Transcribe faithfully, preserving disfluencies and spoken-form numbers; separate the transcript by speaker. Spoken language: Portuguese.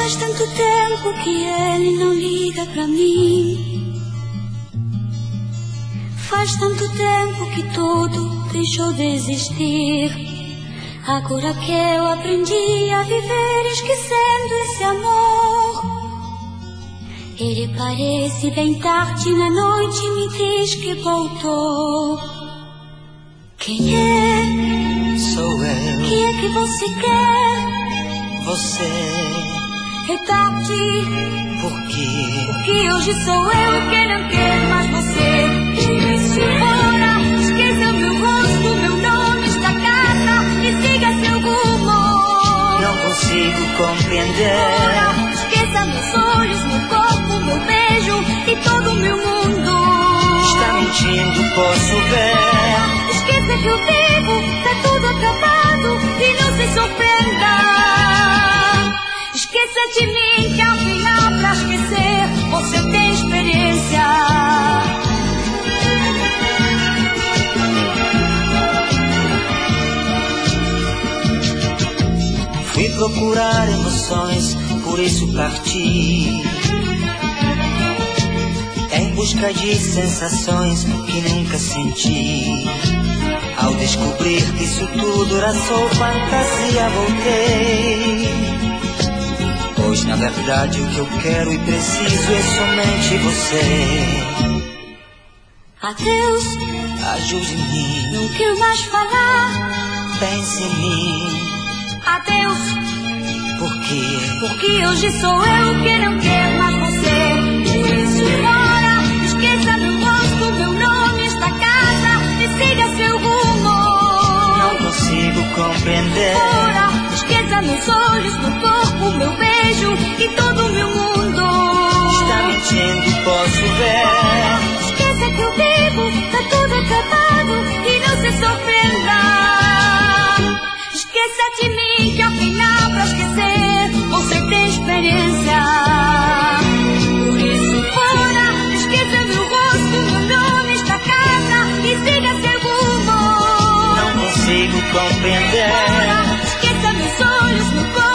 Speaker 1: Faz tanto tempo que ele não liga pra mim. Faz tanto tempo que tudo deixou de existir. Agora que eu aprendi a viver esquecendo esse amor, ele parece bem tarde na noite e me diz que voltou. Quem é?
Speaker 2: Sou eu.
Speaker 1: O que é que você quer?
Speaker 2: Você.
Speaker 1: É tarde.
Speaker 2: Por quê?
Speaker 1: Porque hoje sou eu que não quero mais você. Isso fora, esqueça meu rosto, meu nome, esta casa e siga seu rumo.
Speaker 2: Não consigo compreender.
Speaker 1: Fora, esqueça meus olhos, meu corpo, meu beijo e todo o meu mundo.
Speaker 2: Está mentindo, posso ver.
Speaker 1: Esqueça que eu vivo, tá tudo acabado e não se surpreenda. Esqueça de mim que afinal pra esquecer você tem experiência.
Speaker 2: Fui procurar emoções, por isso parti em busca de sensações que nunca senti. Ao descobrir que isso tudo era só fantasia, voltei. Pois na verdade o que eu quero e preciso é somente você.
Speaker 1: Adeus,
Speaker 2: ajude-me,
Speaker 1: não quero mais falar.
Speaker 2: Pense em mim.
Speaker 1: Adeus,
Speaker 2: por quê?
Speaker 1: Porque hoje sou eu que não quero mais você. Por isso fora, esqueça meu rosto, meu nome, esta casa e siga seu rumo.
Speaker 2: Não consigo compreender.
Speaker 1: Fora, esqueça meus olhos, meu corpo, meu beijo e todo o meu mundo.
Speaker 2: Está mentindo, posso ver.
Speaker 1: Esqueça que eu vivo, tá tudo acabado e não se surpreenda. Esqueça de mim que afinal pra esquecer você tem experiência. Por isso fora, esqueça meu rosto, meu nome, esta casa e siga seu rumo.
Speaker 2: Não consigo compreender.
Speaker 1: Fora, esqueça meus olhos, meu corpo.